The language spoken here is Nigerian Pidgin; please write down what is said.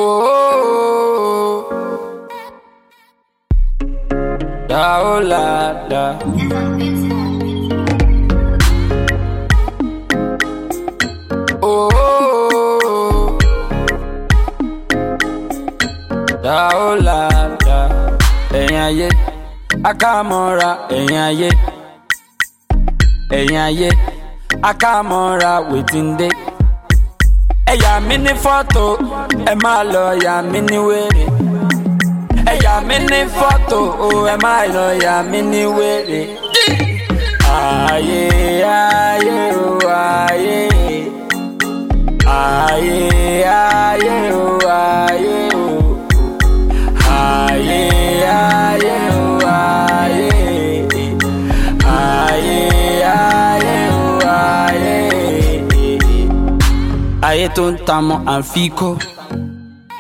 Oh, da oh la da. Oh, da oh la da. Ẹ̀yin ayé, akámọ́ra ẹ̀yin ayé. Ẹ̀yin ayé, akámọ́ra wetin dey. Ẹ yà mí ní fọ́tò, ẹ máa lọ yà mí ní wèrè. Ẹ yà mí ní fọ́tò, ẹ máa lọ yà mí ní wèrè. Ayé ayé o ayé. Ayé ayé o ayé o. Ayé ayé o ayé. Ayé ayé o ayé. Ayé tó ń ta mọ́ àǹfíkó.